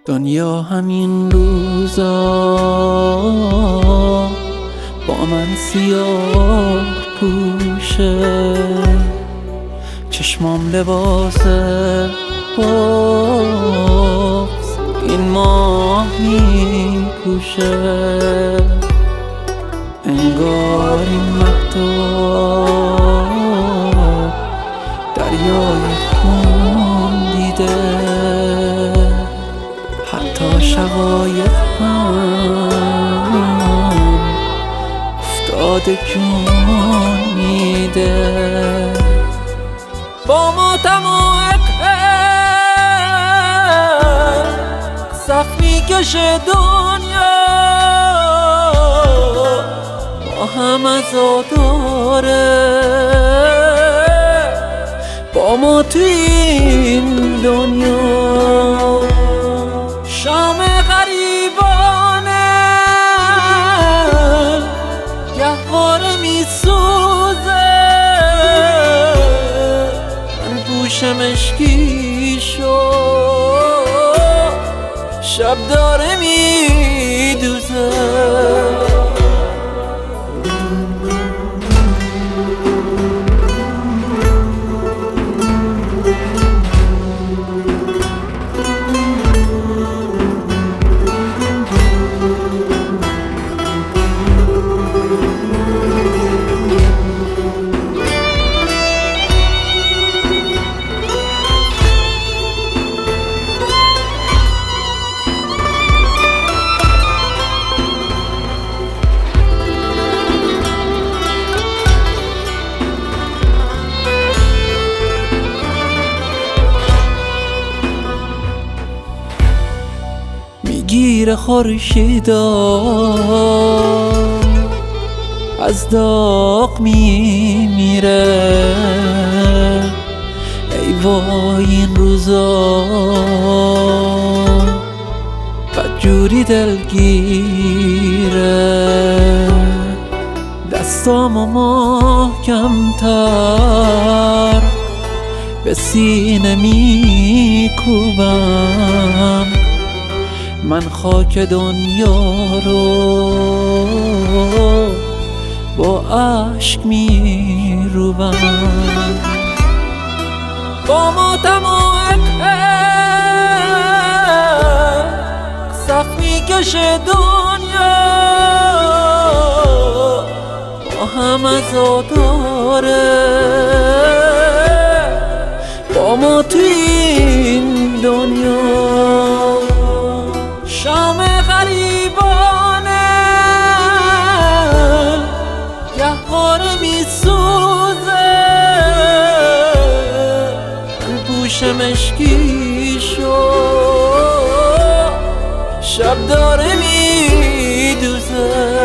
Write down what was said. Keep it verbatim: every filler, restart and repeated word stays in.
دنیا همین روزا با من سیاه پوشه، چشمام لباس باز این ماه می پوشه. انگار این مهتاب دریای خون دیده، حتی شقایق هم افتاده جون میده. با ما تمام صف میکشه دنیا، با هم عزاداره. با ما توی این دنیا شام غریبانه گهواره میسوزه. من پوش مشکی شو شب داره میدوزه. میگیره خورشیدا از داغ میمیره. ای وای این روزا بدجوری دلگیره. دستامو محکم‌تر به سینه میکوبم، من خاک دنیا رو با عشق میروم. با ما تمام صف میکشه دنیا، با هم عزاداره. با ما توی این دنیا شام غریبانه گهواره میسوزه. من پوش مشکی شو شب داره میدوزه.